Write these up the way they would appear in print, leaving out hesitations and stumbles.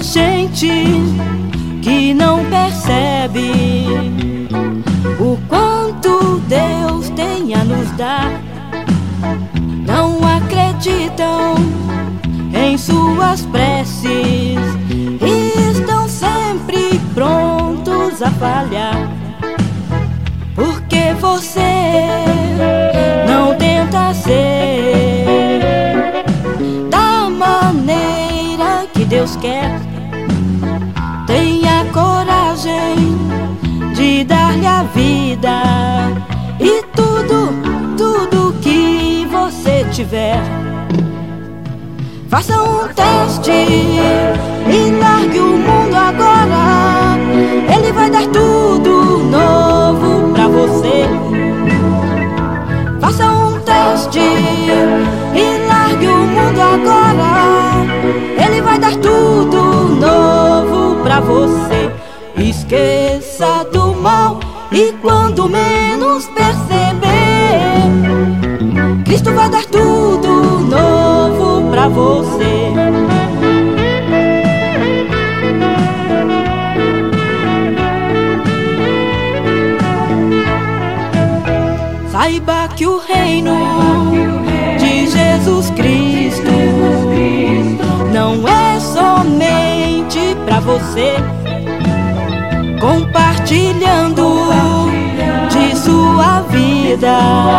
gente que não percebe o quanto Deus tem a nos dar. Não acreditam em suas preces e estão sempre prontos a falhar. Porque você não tenta ser da maneira que Deus quer. Tenha coragem de dar-lhe a vida e tudo que você tiver. Faça um teste e largue o mundo agora. Ele vai dar tudo novo pra você. Faça um teste e largue o mundo agora. Ele vai dar tudo novo pra você. Esqueça do mal e quando menos perceber, Cristo vai dar tudo novo pra você. Saiba que o reino de Jesus Cristo não é somente pra você. Compartilhando de sua vida,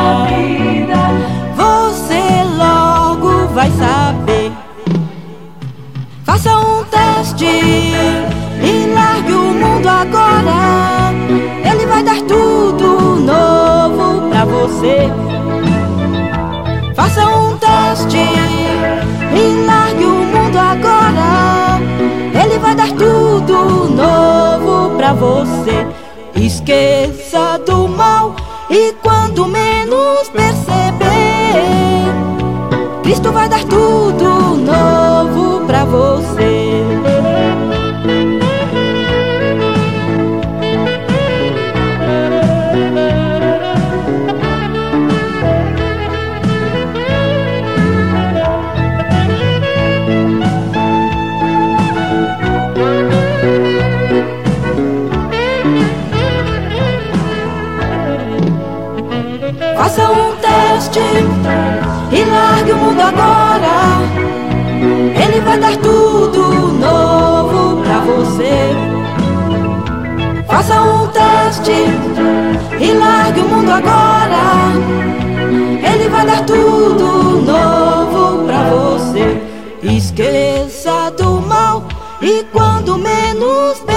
você logo vai saber. Faça um teste e largue o mundo agora. Ele vai dar tudo novo pra você. Faça um teste e largue o mundo agora. Ele vai dar tudo novo pra você. Esqueça do mal e quando menos perceber, Cristo vai dar tudo novo pra você. Faça um teste e largue o mundo agora. Ele vai dar tudo novo pra você. Faça um teste e largue o mundo agora. Ele vai dar tudo novo pra você. Esqueça do mal e quando menos